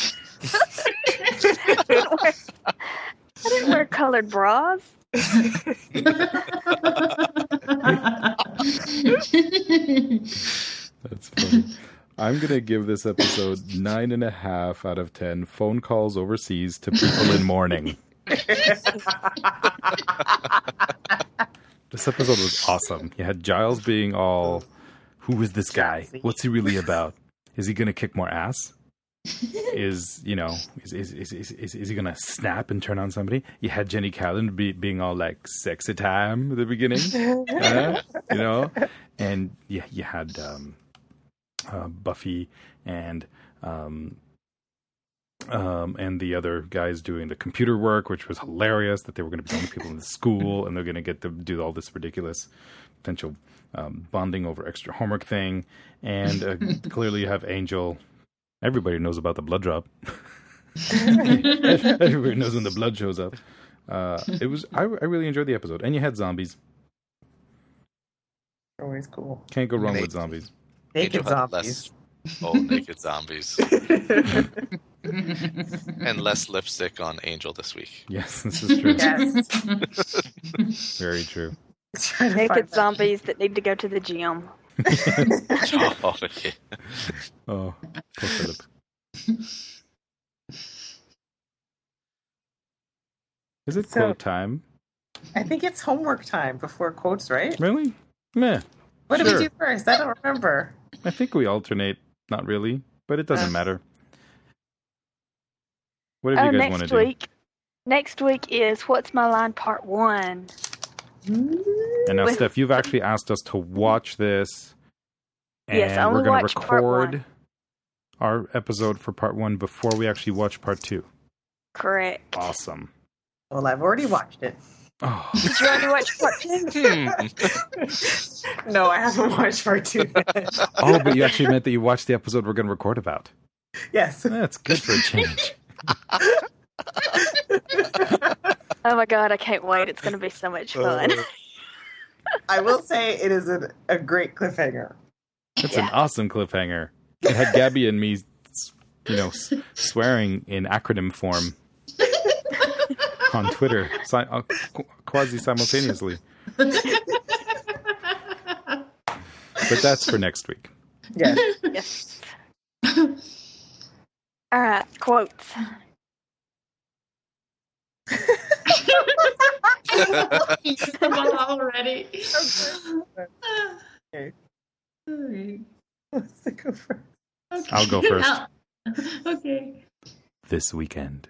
I didn't wear colored bras. That's funny. I'm going to give this episode 9.5 out of 10 phone calls overseas to people in mourning. This episode was awesome. You had Giles being all, who is this guy? What's he really about? Is he going to kick more ass? Is he going to snap and turn on somebody? You had Jenny Callan being all like sexy time at the beginning, and you had Buffy and the other guys doing the computer work, which was hilarious, that they were going to be the only people in the school and they're going to get to do all this ridiculous potential bonding over extra homework thing. And clearly you have Angel. Everybody knows about the blood drop. Everybody knows when the blood shows up. I really enjoyed the episode. And you had zombies. Always cool. Can't go wrong with zombies. Naked zombies. Naked zombies. And less lipstick on Angel this week. Yes, this is true. Yes. Very true. Naked zombies that need to go to the gym. Oh, yeah. Oh, poor Philip. Is it quote time? I think it's homework time before quotes, right? Really? Meh. What did we do first? I don't remember. I think we alternate. Not really, but it doesn't matter. What do you guys want to do? Next week is What's My Line Part 1. And now, Steph, you've actually asked us to watch this. And yes, we're going to watch Part record 1. our episode for Part 1 before we actually watch Part 2. Correct. Awesome. Well, I've already watched it. Oh. Did you already watch Part 2? No, I haven't watched Part 2 yet. Oh, but you actually meant that you watched the episode we're going to record about. Yes. That's good for a change. Oh my god, I can't wait. It's going to be so much fun. I will say it is a great cliffhanger. That's an awesome cliffhanger. It had Gabby and me, swearing in acronym form on Twitter, quasi-simultaneously. But that's for next week. Yes. All right, quotes. Come on already. Okay. Okay. Let's go first. Okay. I'll go first. Okay. This weekend.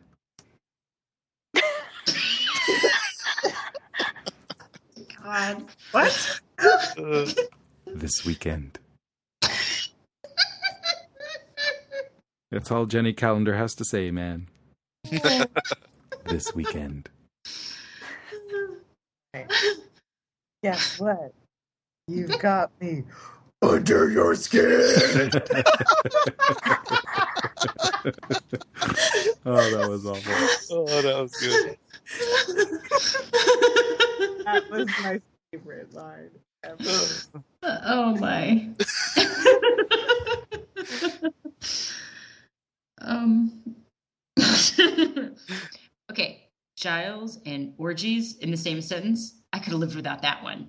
God. What? This weekend. That's all Jenny Calendar has to say, man. This weekend. Okay. Guess what? You've got me under your skin. Oh, that was awful. Oh, that was good. That was my favorite line ever. Oh my. Okay, Giles and orgies in the same sentence. I could have lived without that one.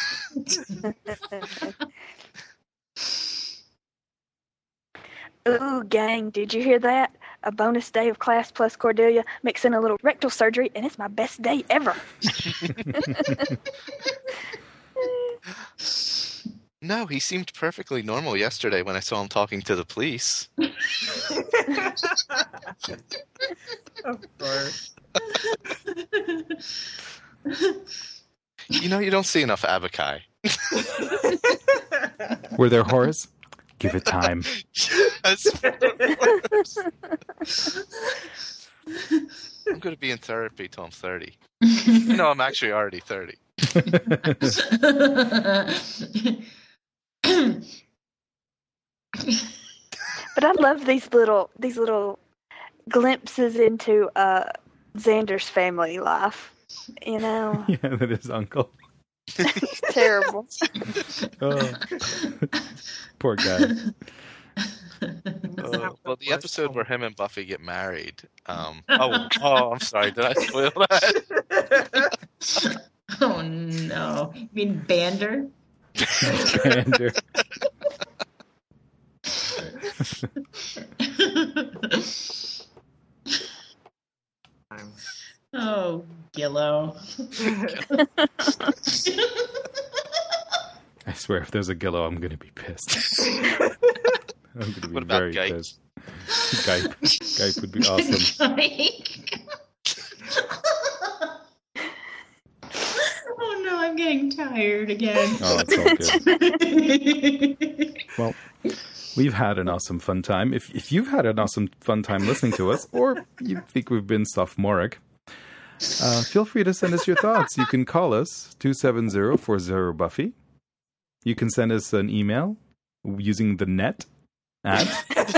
Ooh, gang, did you hear that? A bonus day of class plus Cordelia, mix in a little rectal surgery, and it's my best day ever. No, he seemed perfectly normal yesterday when I saw him talking to the police. Of course. You don't see enough Abakai. Were there whores? Give it time. Yes. I'm going to be in therapy till I'm 30. No, I'm actually already 30. But I love these little glimpses into Xander's family life. You know, Yeah, that is Uncle. terrible. Oh. Poor guy. Well, the episode where him and Buffy get married. I'm sorry. Did I spoil that? Oh no! You mean Bander? Bander. Oh, Gillo. I swear, if there's a Gillo, I'm going to be pissed. I'm going to be What about very Gype? pissed. Gype. Gype would be awesome. Oh no, I'm getting tired again. Oh, it's all good. Well, we've had an awesome fun time. If you've had an awesome fun time listening to us, or you think we've been sophomoric, feel free to send us your thoughts. You can call us 270-40-BUFFY. You can send us an email using the net at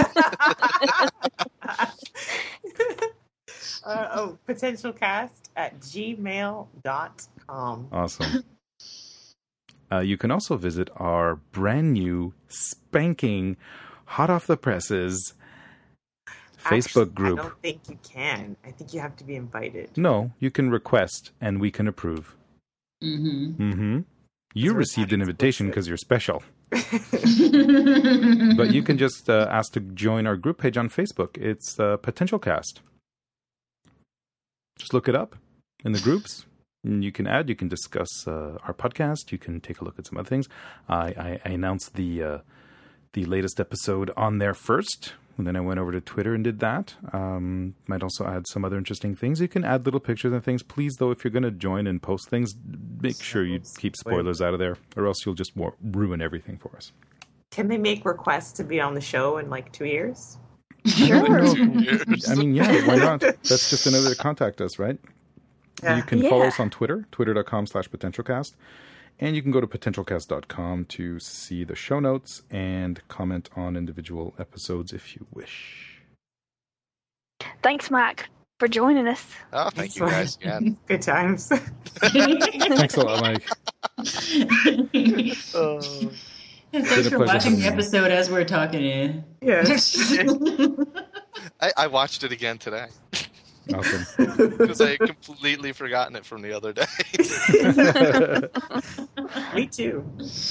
potentialcast@gmail.com. Awesome. You can also visit our brand new, spanking, hot off the presses Facebook group. I don't think you can. I think you have to be invited. No, you can request and we can approve. Mm-hmm. Mm-hmm. You We're received an not invitation explicit. because you're special. But you can just ask to join our group page on Facebook. It's Potential Cast. Just look it up in the groups. And you can add, you can discuss our podcast. You can take a look at some other things. I announced the latest episode on there first. And then I went over to Twitter and did that. Might also add some other interesting things. You can add little pictures and things. Please, though, if you're going to join and post things, make sure you keep spoilers out of there, or else you'll just ruin everything for us. Can they make requests to be on the show in like 2 years? I mean, yeah, why not? That's just another way to contact us, right? Yeah. You can follow us on Twitter, twitter.com/potentialcast. And you can go to potentialcast.com to see the show notes and comment on individual episodes if you wish. Thanks, Mike, for joining us. Oh, thank you guys again. Good times. Thanks a lot, Mike. And thanks Been a for pleasure watching having the you. episode as we're talking to Yes. you. I watched it again today Awesome. because I had completely forgotten it from the other day. Me too.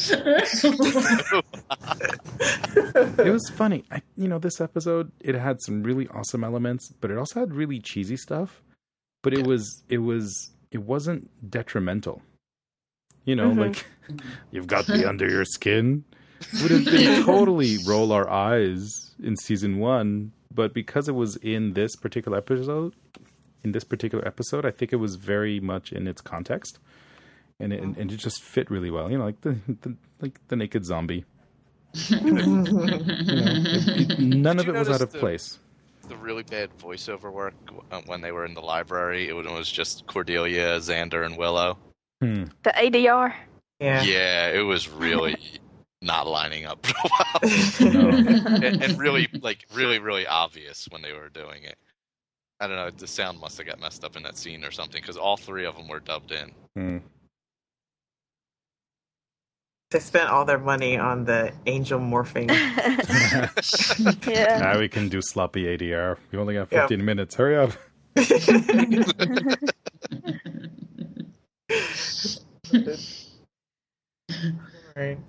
It was funny. This episode, it had some really awesome elements, but it also had really cheesy stuff. But it wasn't detrimental. Like, you've got me under your skin. Would have been totally roll our eyes in season 1, but because it was in this particular episode, I think it was very much in its context, and it just fit really well. Like the naked zombie. None of it was out of place. The really bad voiceover work when they were in the library, it was just Cordelia, Xander, and Willow. The ADR. Yeah. Yeah, it was really not lining up well. No. and really, really obvious when they were doing it. I don't know, the sound must have got messed up in that scene or something, because all 3 of them were dubbed in. They spent all their money on the angel morphing. Yeah. Now we can do sloppy ADR. We only got 15 minutes. Hurry up. Right.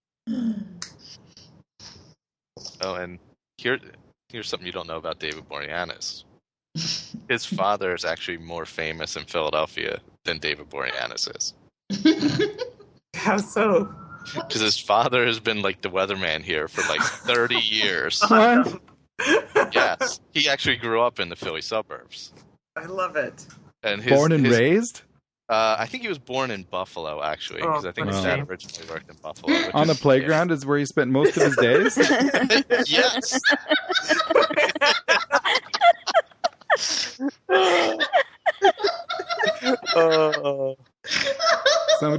Oh, and here's something you don't know about David Boreanaz. His father is actually more famous in Philadelphia than David Boreanaz is. How so? Because his father has been like the weatherman here for like 30 years. What? Yes. He actually grew up in the Philly suburbs. I love it. And Born and raised? I think he was born in Buffalo, actually, because I think his dad originally worked in Buffalo. On the playground is where he spent most of his days? Yes.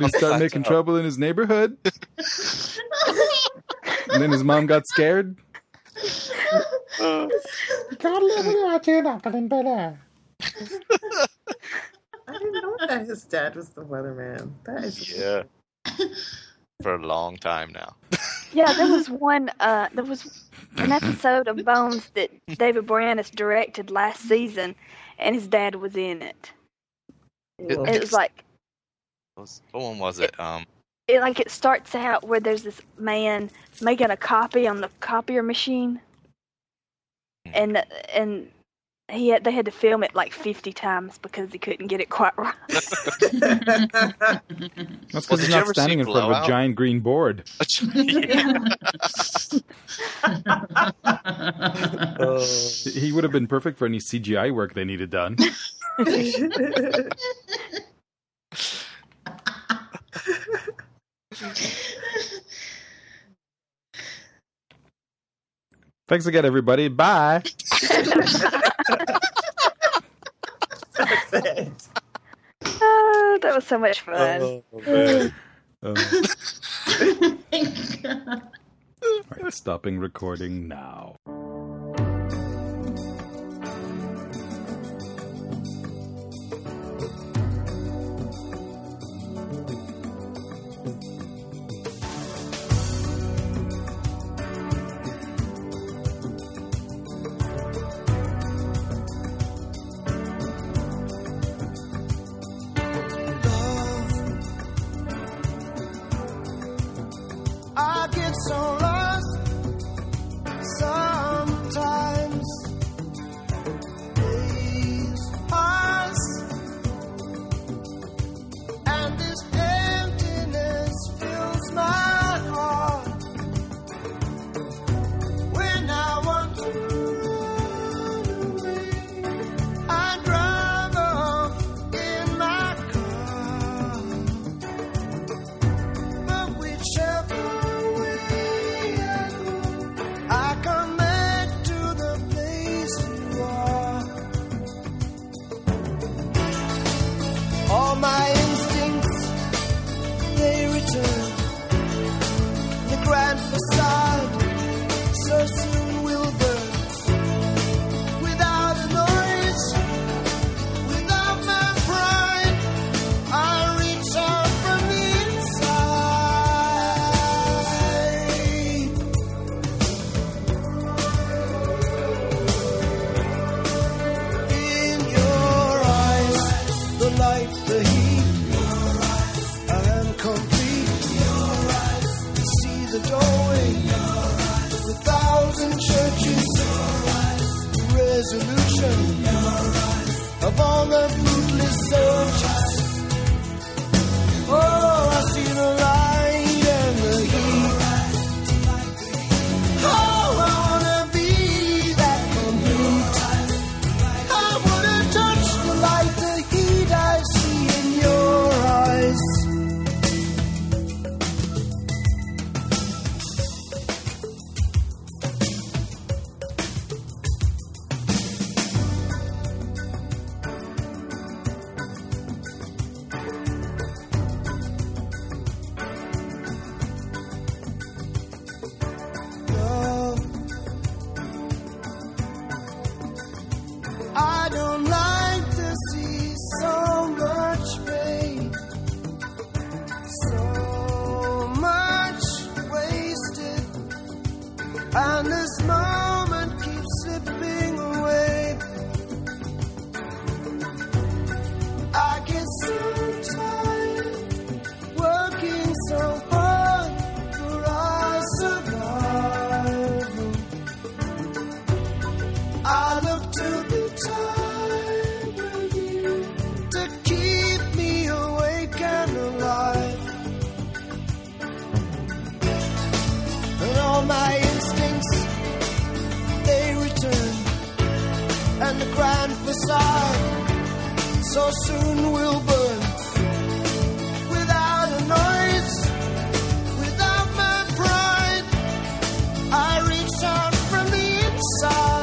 he started making trouble in his neighborhood. And then his mom got scared. I didn't know that his dad was the weatherman. That is for a long time now. Yeah, there was an episode of Bones that David Boreanaz directed last season, and his dad was in it. It was like, what one was it? It starts out where there's this man making a copy on the copier machine, and they had to film it like 50 times because he couldn't get it quite right. That's because he's not standing in front of a giant green board. He would have been perfect for any CGI work they needed done. Thanks again, everybody. Bye. That's it. Oh, that was so much fun. All right, stopping recording now. I get so lost sometimes. Days pass, and this emptiness fills my heart. When I want to run away, I drive off in my car. But whichever I come back to the place you are. All my instincts, they return. The grand facade so soon will burn. Without a noise, without my pride, I reach out from the the heat, and complete. See the doorway, a thousand churches, resolution of all the fruitless soldiers. Oh, I see the light and the heat. Oh, I wanna be that complete. I wanna touch the light, the heat I see in your eyes. Love, I don't like to see so much pain, so much wasted, and this moment keeps slipping away. I get so tired, working so hard for our survival. I look to the time with you to keep me awake and alive. And all my instincts, they return. And the grand facade so soon will burn. Without a noise, without my pride, I reach out from the inside.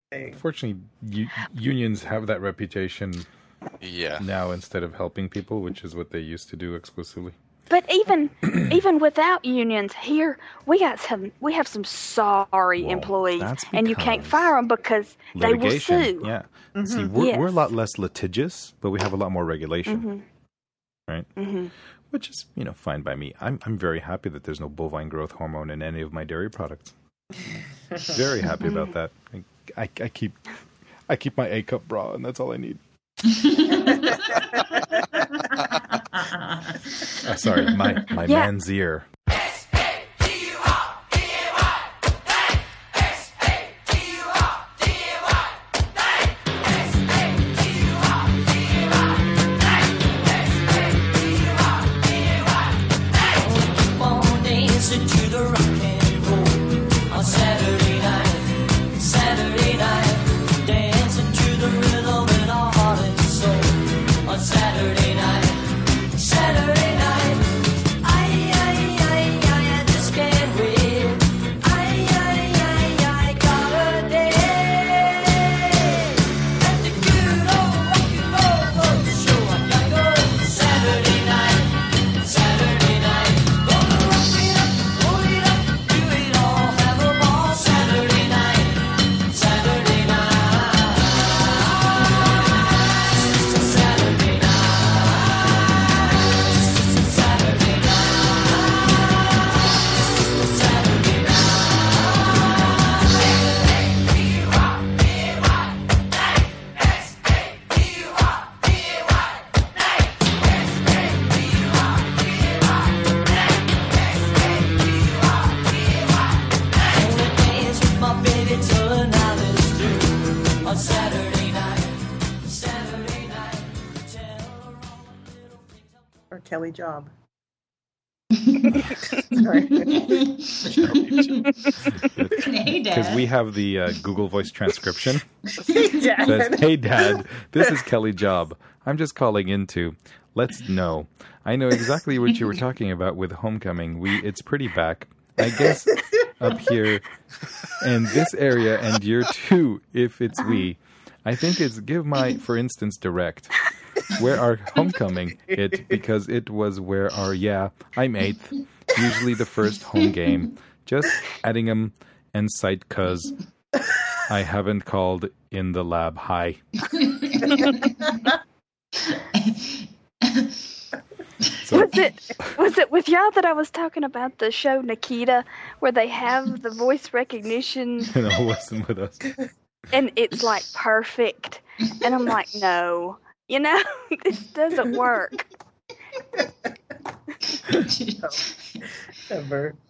Unfortunately, unions have that reputation Yeah. now instead of helping people, which is what they used to do exclusively. But even without unions here, we have some sorry Well, employees, that's and you can't because fire them because they will Litigation, sue. yeah. See, we're Yes. a lot less litigious, but we have a lot more regulation, right? Which is, fine by me. I'm very happy that there's no bovine growth hormone in any of my dairy products. Very happy about that. I keep my A cup bra, and that's all I need. Sorry, my man's ear. Or Kelly Job. Hey, Dad. Because we have the Google Voice transcription. Dad. Says, "Hey, Dad, this is Kelly Job. I'm just calling in to let's know. I know exactly what you were talking about with Homecoming. It's pretty back, I guess, up here and this area and year 2, if it's we. I think it's give my, for instance, direct. Where our Homecoming hit because it was where our I'm 8th, usually the first home game. Just Addingham and sight cuz I haven't called in the lab. Hi." So, Was it with y'all that I was talking about the show Nikita, where they have the voice recognition it wasn't with us. and it's like perfect, and I'm like, no, this doesn't work. Ever.